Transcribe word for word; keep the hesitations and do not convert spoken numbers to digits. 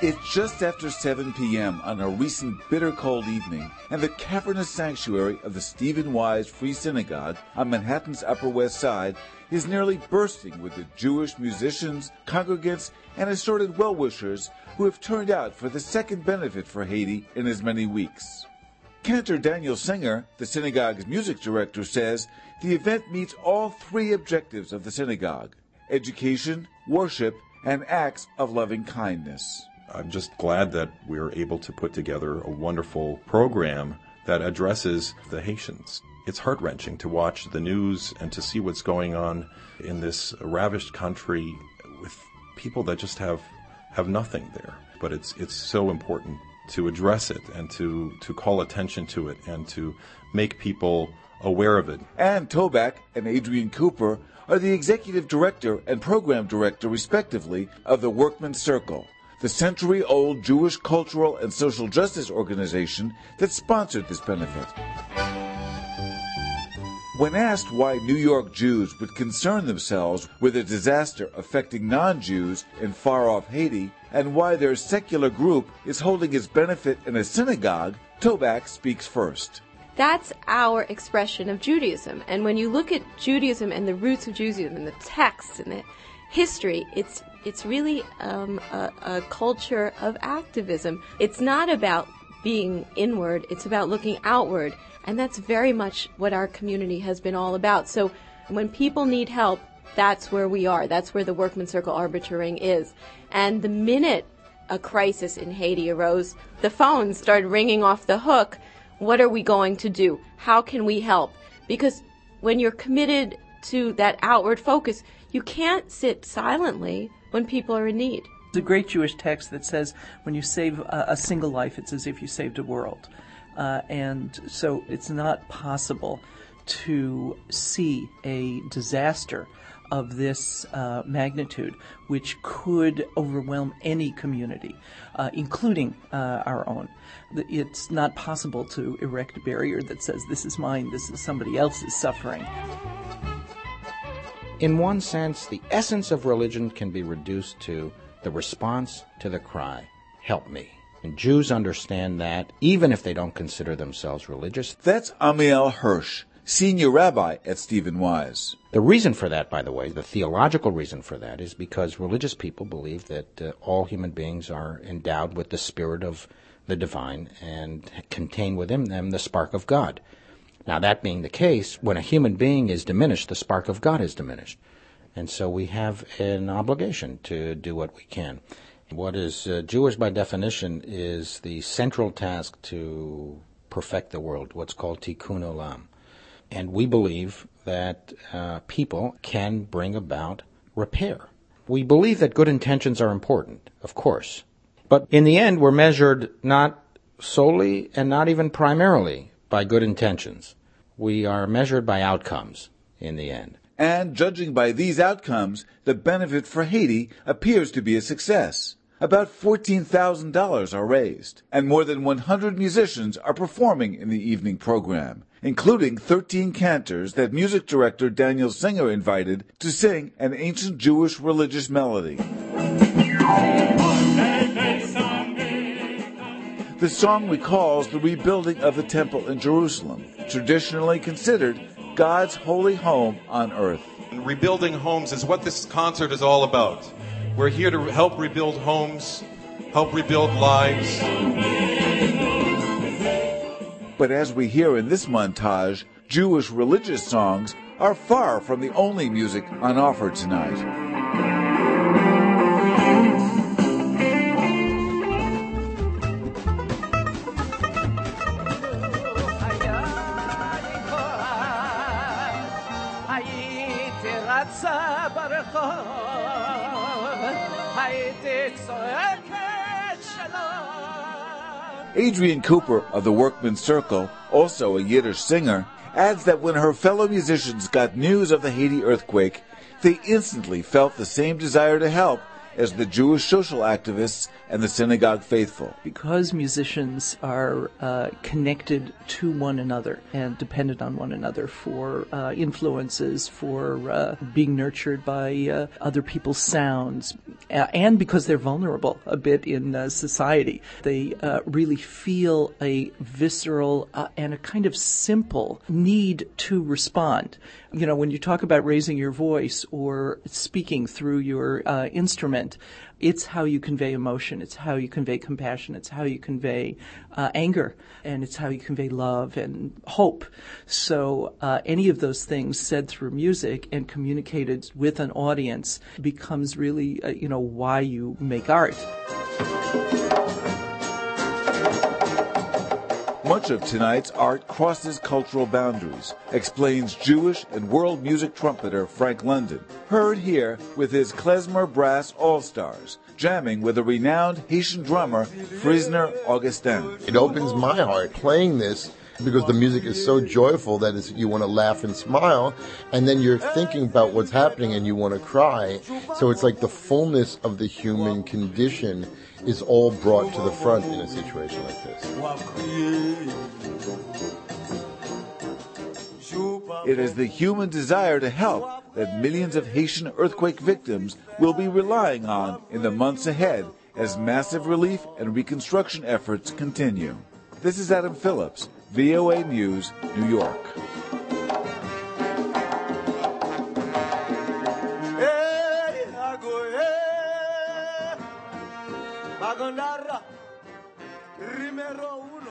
It's just after seven p.m. on a recent bitter cold evening, and the cavernous sanctuary of the Stephen Wise Free Synagogue on Manhattan's Upper West Side is nearly bursting with the Jewish musicians, congregants, and assorted well-wishers who have turned out for the second benefit for Haiti in as many weeks. Cantor Daniel Singer, the synagogue's music director, says the event meets all three objectives of the synagogue: education, worship, and acts of loving kindness. I'm just glad that we're able to put together a wonderful program that addresses the Haitians. It's heart-wrenching to watch the news and to see what's going on in this ravished country with people that just have have nothing there. But it's it's so important to address it and to, to call attention to it and to make people aware of it. Ann Toback and Adrian Cooper are the executive director and program director, respectively, of the Workmen's Circle, the century-old Jewish cultural and social justice organization that sponsored this benefit. When asked why New York Jews would concern themselves with a disaster affecting non-Jews in far-off Haiti, and why their secular group is holding its benefit in a synagogue, Toback speaks first. That's our expression of Judaism. And when you look at Judaism and the roots of Judaism and the texts and the history, it's it's really um, a, a culture of activism. It's not about being inward, it's about looking outward. And that's very much what our community has been all about. So when people need help, that's where we are. That's where the Workmen's Circle Arbitering is. And the minute a crisis in Haiti arose, the phones started ringing off the hook. What are we going to do? How can we help? Because when you're committed to that outward focus, you can't sit silently when people are in need. There's a great Jewish text that says when you save a, a single life, it's as if you saved a world. Uh, and so it's not possible to see a disaster of this uh, magnitude, which could overwhelm any community, uh, including uh, our own. It's not possible to erect a barrier that says, this is mine, this is somebody else's suffering. In one sense, the essence of religion can be reduced to the response to the cry, help me. And Jews understand that, even if they don't consider themselves religious. That's Amiel Hirsch, senior rabbi at Stephen Wise. The reason for that, by the way, the theological reason for that, is because religious people believe that uh, all human beings are endowed with the spirit of the divine and contain within them the spark of God. Now, that being the case, when a human being is diminished, the spark of God is diminished. And so we have an obligation to do what we can. What is uh, Jewish by definition is the central task to perfect the world, what's called tikkun olam. And we believe that uh, people can bring about repair. We believe that good intentions are important, of course. But in the end, we're measured not solely and not even primarily by good intentions. We are measured by outcomes in the end. And judging by these outcomes, the benefit for Haiti appears to be a success. About fourteen thousand dollars are raised, and more than one hundred musicians are performing in the evening program, including thirteen cantors that music director Daniel Singer invited to sing an ancient Jewish religious melody. The song recalls the rebuilding of the temple in Jerusalem, traditionally considered God's holy home on earth. Rebuilding homes is what this concert is all about. We're here to help rebuild homes, help rebuild lives. But as we hear in this montage, Jewish religious songs are far from the only music on offer tonight. Adrian Cooper of the Workmen's Circle, also a Yiddish singer, adds that when her fellow musicians got news of the Haiti earthquake, they instantly felt the same desire to help as the Jewish social activists and the synagogue faithful. Because musicians are uh, connected to one another and dependent on one another for uh, influences, for uh, being nurtured by uh, other people's sounds, uh, and because they're vulnerable a bit in uh, society, they uh, really feel a visceral uh, and a kind of simple need to respond. You know, when you talk about raising your voice or speaking through your uh, instrument, it's how you convey emotion, it's how you convey compassion, it's how you convey uh, anger, and it's how you convey love and hope. So uh, any of those things said through music and communicated with an audience becomes really, uh, you know, why you make art. Much of tonight's art crosses cultural boundaries, explains Jewish and world music trumpeter Frank London, heard here with his Klezmer Brass All-Stars, jamming with a renowned Haitian drummer, Frisner Augustin. It opens my heart playing this because the music is so joyful that it's, you want to laugh and smile, and then you're thinking about what's happening and you want to cry. So it's like the fullness of the human condition is all brought to the front in a situation like this. It is the human desire to help that millions of Haitian earthquake victims will be relying on in the months ahead as massive relief and reconstruction efforts continue. This is Adam Phillips, V O A News, New York. Rimero